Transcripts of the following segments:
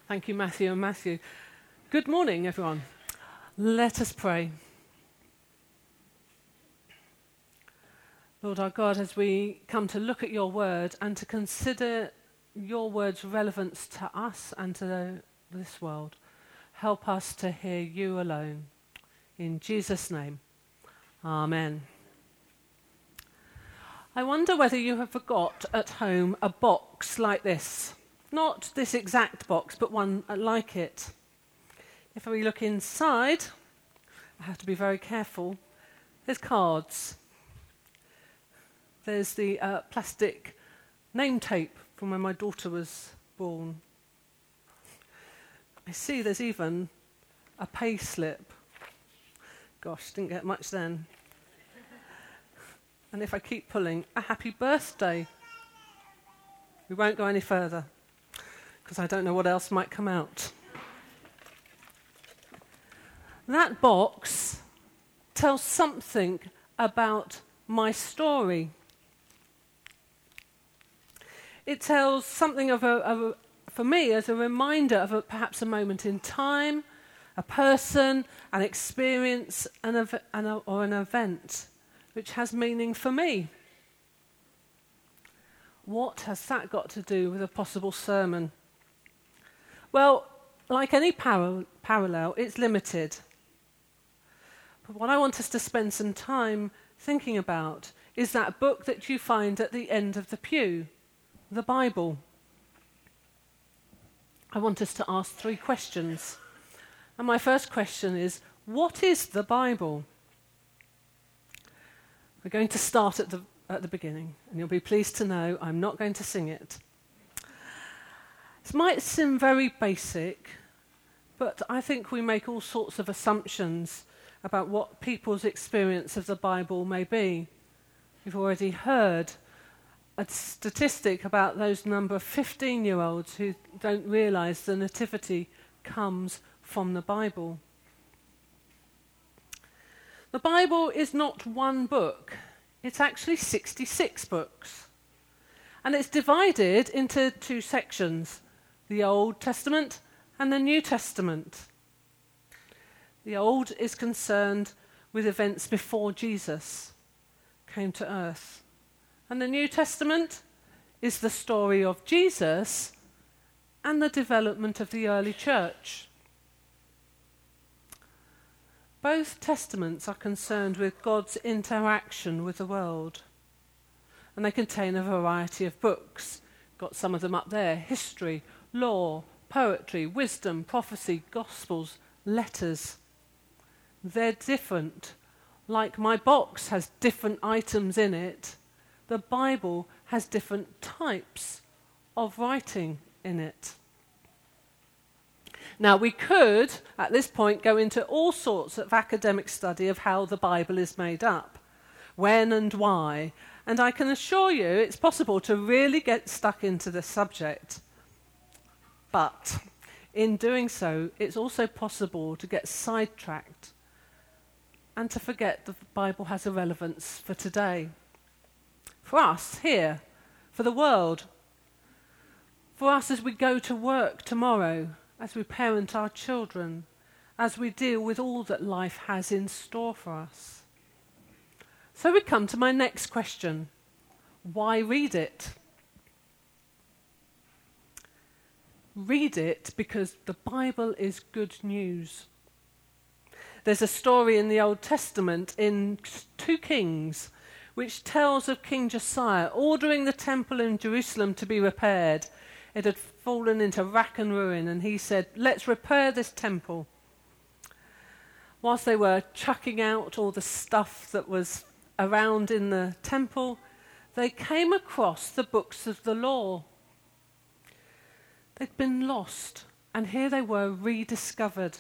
Thank you, Matthew and Matthew. Good morning, everyone. Let us pray. Lord our God, as we come to look at your word and to consider your word's relevance to us and to this world, help us to hear you alone. In Jesus' name, amen. I wonder whether you have got at home a box like this. Not this exact box, but one like it. If we look inside, I have to be very careful. There's cards. There's the plastic name tape from when my daughter was born. I see there's even a pay slip. Gosh, didn't get much then. And if I keep pulling, a happy birthday. We won't go any further, because I don't know what else might come out. That box tells something about my story. It tells something of for me as a reminder of perhaps a moment in time, a person, an experience, or an event which has meaning for me. What has that got to do with a possible sermon? Well, like any parallel, it's limited. But what I want us to spend some time thinking about is that book that you find at the end of the pew, the Bible. I want us to ask 3 questions. And my first question is, what is the Bible? We're going to start at the beginning, and you'll be pleased to know I'm not going to sing it. This might seem very basic, but I think we make all sorts of assumptions about what people's experience of the Bible may be. We've already heard a statistic about those number of 15-year-olds who don't realise the nativity comes from the Bible. The Bible is not one book. It's actually 66 books. And it's divided into 2 sections, the Old Testament and the New Testament. The Old is concerned with events before Jesus came to earth. And the New Testament is the story of Jesus and the development of the early church. Both testaments are concerned with God's interaction with the world. And they contain a variety of books. Got some of them up there. History, law, poetry, wisdom, prophecy, gospels, letters. They're different. Like my box has different items in it, the Bible has different types of writing in it. Now, we could, at this point, go into all sorts of academic study of how the Bible is made up, when and why, and I can assure you it's possible to really get stuck into this subject. But in doing so, it's also possible to get sidetracked and to forget the Bible has a relevance for today. For us here, for the world, for us as we go to work tomorrow, as we parent our children, as we deal with all that life has in store for us. So we come to my next question. Why read it? Read it because the Bible is good news. There's a story in the Old Testament in 2 Kings which tells of King Josiah ordering the temple in Jerusalem to be repaired. It had fallen into rack and ruin, and he said, let's repair this temple. Whilst they were chucking out all the stuff that was around in the temple, they came across the books of the law. They'd been lost, and here they were rediscovered.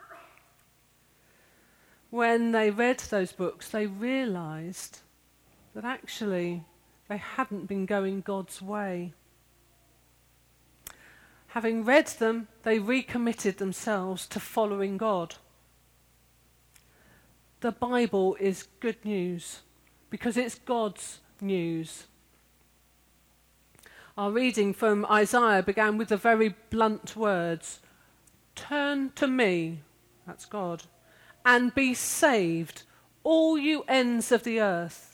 When they read those books, they realised that actually they hadn't been going God's way. Having read them, they recommitted themselves to following God. The Bible is good news because it's God's news. Our reading from Isaiah began with the very blunt words, "Turn to me," that's God, "and be saved, all you ends of the earth."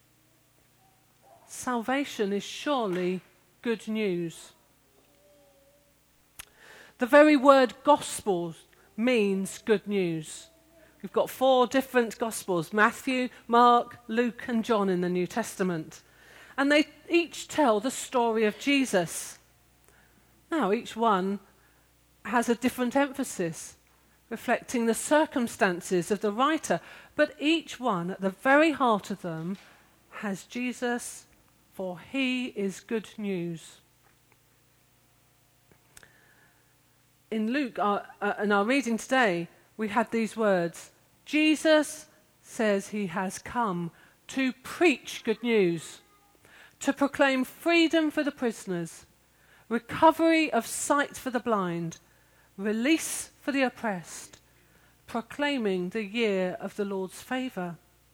Salvation is surely good news. The very word gospel means good news. We've got 4 different gospels, Matthew, Mark, Luke and John in the New Testament. And they each tell the story of Jesus. Now, each one has a different emphasis, reflecting the circumstances of the writer, but each one, at the very heart of them, has Jesus, for he is good news. In Luke, in our reading today, we had these words. Jesus says he has come to preach good news, to proclaim freedom for the prisoners, recovery of sight for the blind, release for the oppressed, proclaiming the year of the Lord's favour.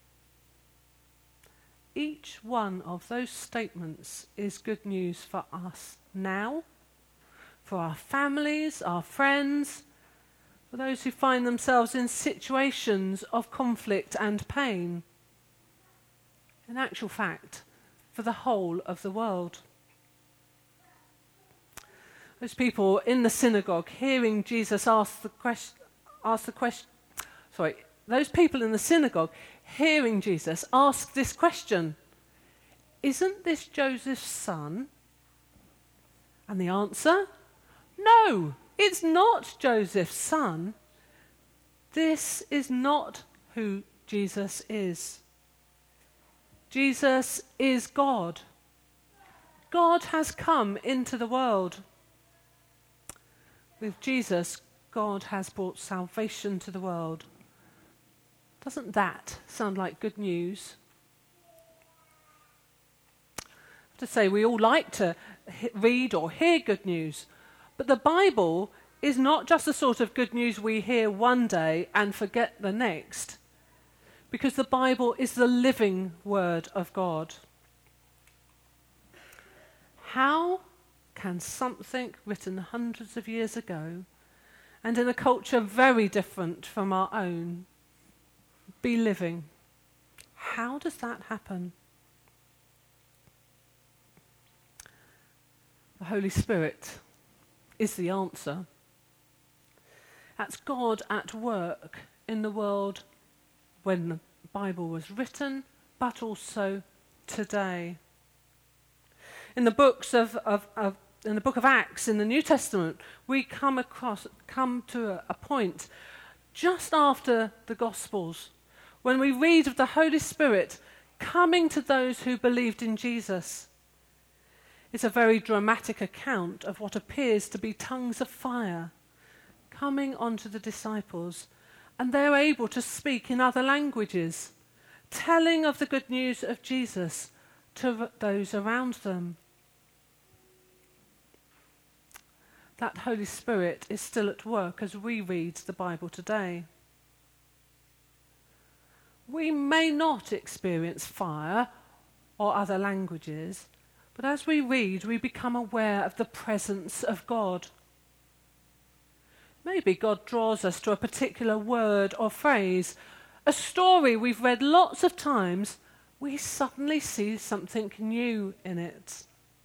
Each one of those statements is good news for us now, for our families, our friends, for those who find themselves in situations of conflict and pain. In actual fact, for the whole of the world. Those people in the synagogue hearing Jesus those people in the synagogue hearing Jesus ask this question, "Isn't this Joseph's son?" And the answer, no, it's not Joseph's son. This is not who Jesus is. Jesus is God. God has come into the world. With Jesus, God has brought salvation to the world. Doesn't that sound like good news? I have to say, we all like to read or hear good news, but the Bible is not just the sort of good news we hear one day and forget the next, because the Bible is the living word of God. How can something written hundreds of years ago and in a culture very different from our own be living? How does that happen? The Holy Spirit is the answer. That's God at work in the world when the Bible was written, but also today. In the book of Acts in the New Testament, we come to a point just after the Gospels when we read of the Holy Spirit coming to those who believed in Jesus. It's a very dramatic account of what appears to be tongues of fire coming onto the disciples, and they're able to speak in other languages, telling of the good news of Jesus to those around them. That Holy Spirit is still at work as we read the Bible today. We may not experience fire or other languages, but as we read, we become aware of the presence of God. Maybe God draws us to a particular word or phrase, a story we've read lots of times. We suddenly see something new in it.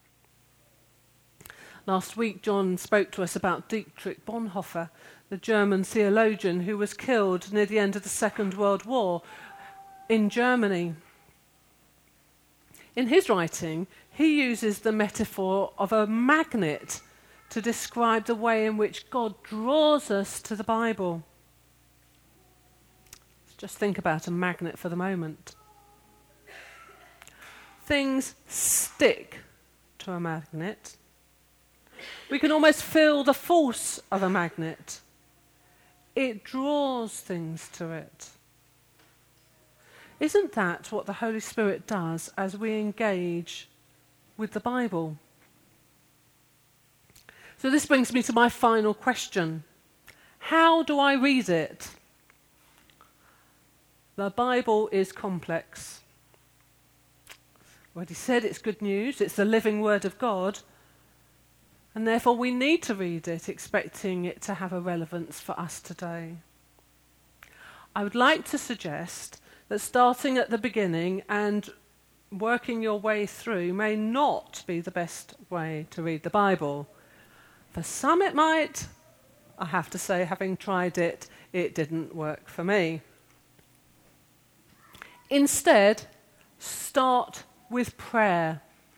Last week, John spoke to us about Dietrich Bonhoeffer, the German theologian who was killed near the end of the Second World War in Germany. In his writing, he uses the metaphor of a magnet to describe the way in which God draws us to the Bible. Let's just think about a magnet for the moment. Things stick to a magnet. We can almost feel the force of a magnet. It draws things to it. Isn't that what the Holy Spirit does as we engage with the Bible? So this brings me to my final question. How do I read it? The Bible is complex. Already said it's good news, it's the living word of God, and therefore we need to read it, expecting it to have a relevance for us today. I would like to suggest that starting at the beginning and working your way through may not be the best way to read the Bible. For some it might. I have to say, having tried it, it didn't work for me. Instead, start with prayer.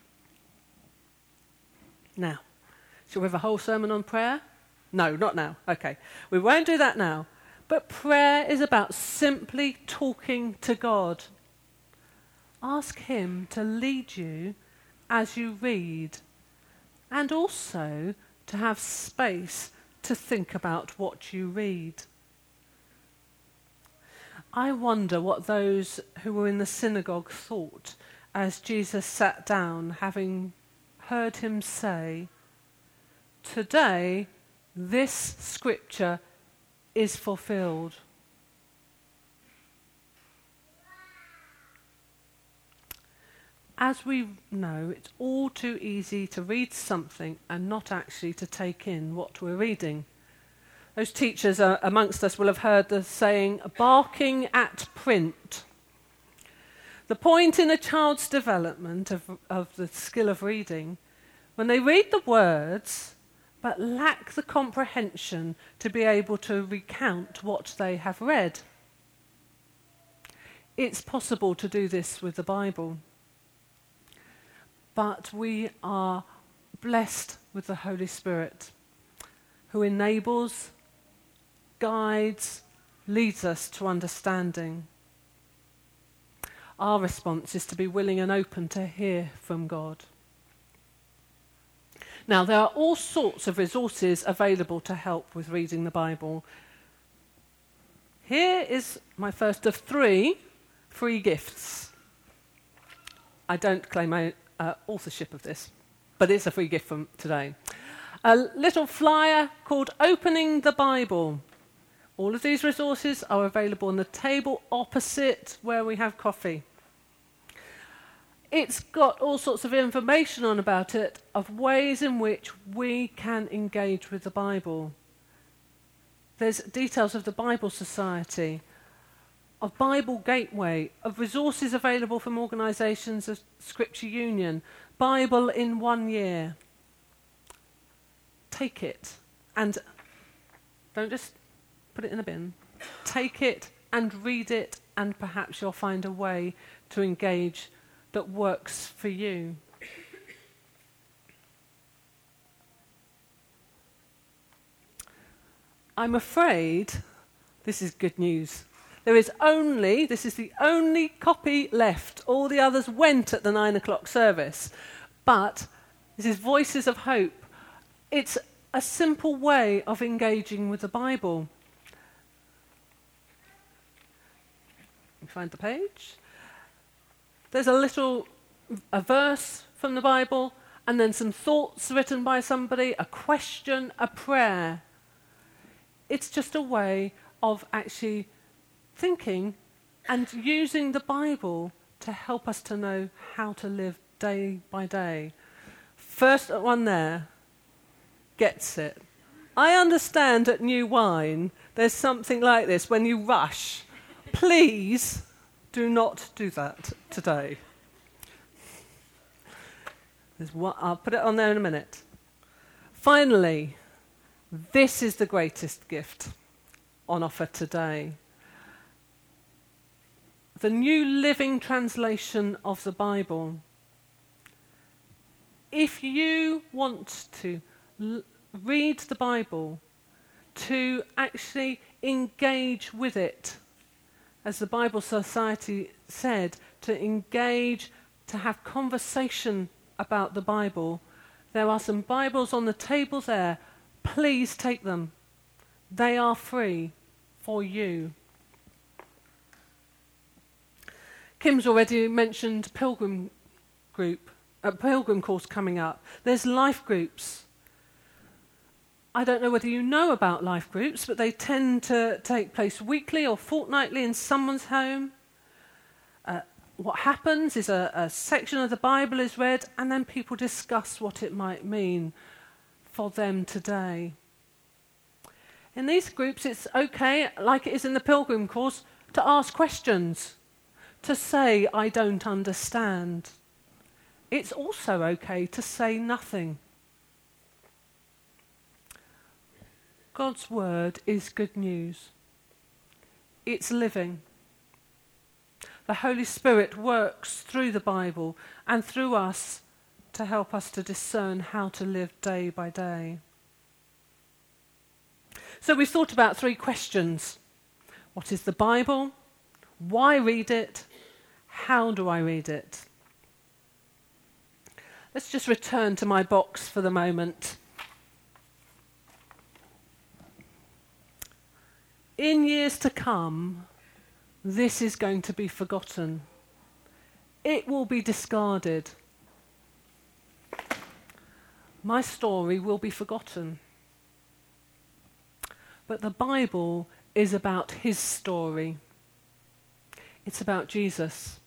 Now, shall we have a whole sermon on prayer? No, not now. Okay, we won't do that now. But prayer is about simply talking to God. Ask him to lead you as you read, and also to have space to think about what you read. I wonder what those who were in the synagogue thought as Jesus sat down, having heard him say, "Today, this scripture is fulfilled." As we know, it's all too easy to read something and not actually to take in what we're reading. Those teachers amongst us will have heard the saying, barking at print. The point in a child's development of the skill of reading, when they read the words but lack the comprehension to be able to recount what they have read. It's possible to do this with the Bible. But we are blessed with the Holy Spirit, who enables, guides, leads us to understanding. Our response is to be willing and open to hear from God. Now, there are all sorts of resources available to help with reading the Bible. Here is my first of 3 free gifts. I don't claim my authorship of this, but it's a free gift from today. A little flyer called Opening the Bible. All of these resources are available on the table opposite where we have coffee. It's got all sorts of information on about it, of ways in which we can engage with the Bible. There's details of the Bible Society, of Bible Gateway, of resources available from organisations of Scripture Union, Bible in 1 year. Take it and don't just put it in a bin. Take it and read it, and perhaps you'll find a way to engage that works for you. I'm afraid this is good news. This is the only copy left. All the others went at the 9 o'clock service. But this is Voices of Hope. It's a simple way of engaging with the Bible. Let me find the page. There's a verse from the Bible, and then some thoughts written by somebody, a question, a prayer. It's just a way of actually thinking and using the Bible to help us to know how to live day by day. First one there gets it. I understand at New Wine there's something like this when you rush. Please do not do that today. I'll put it on there in a minute. Finally, this is the greatest gift on offer today. The New Living Translation of the Bible. If you want to read the Bible, to actually engage with it, as the Bible Society said, to engage, to have conversation about the Bible, there are some Bibles on the table there. Please take them. They are free for you. Kim's already mentioned Pilgrim course coming up. There's life groups. I don't know whether you know about life groups, but they tend to take place weekly or fortnightly in someone's home. what happens is a section of the Bible is read, and then people discuss what it might mean for them today. In these groups, it's okay, like it is in the Pilgrim course, to ask questions, to say, I don't understand. It's also okay to say nothing. God's word is good news. It's living. The Holy Spirit works through the Bible and through us to help us to discern how to live day by day. So we've thought about 3 questions. What is the Bible? Why read it? How do I read it? Let's just return to my box for the moment. In years to come, this is going to be forgotten. It will be discarded. My story will be forgotten. But the Bible is about his story. It's about Jesus.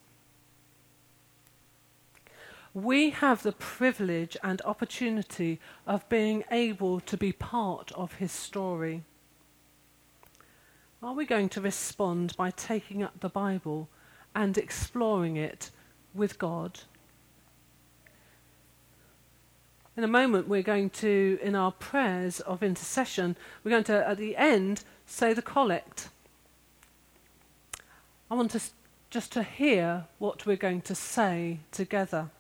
We have the privilege and opportunity of being able to be part of his story. Are we going to respond by taking up the Bible and exploring it with God? In a moment, we're going to, in our prayers of intercession, we're going to, at the end, say the collect. I want us just to hear what we're going to say together.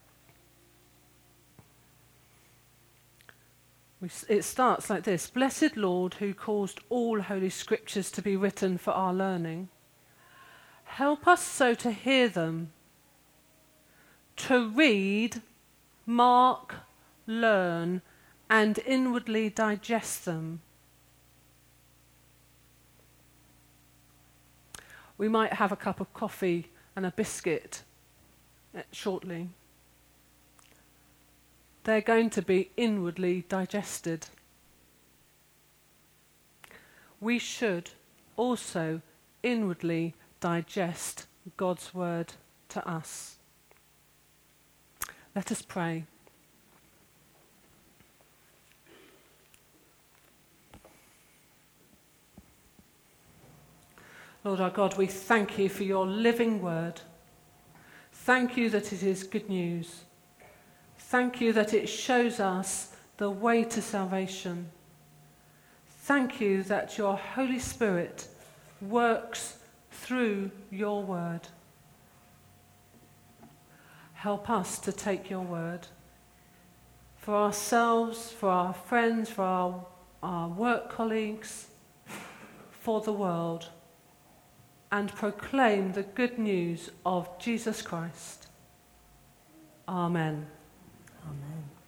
It starts like this. Blessed Lord, who caused all holy scriptures to be written for our learning, help us so to hear them, to read, mark, learn, and inwardly digest them. We might have a cup of coffee and a biscuit shortly. They're going to be inwardly digested. We should also inwardly digest God's word to us. Let us pray. Lord our God, we thank you for your living word. Thank you that it is good news. Thank you that it shows us the way to salvation. Thank you that your Holy Spirit works through your word. Help us to take your word for ourselves, for our friends, for our work colleagues, for the world, and proclaim the good news of Jesus Christ. Amen. Amen.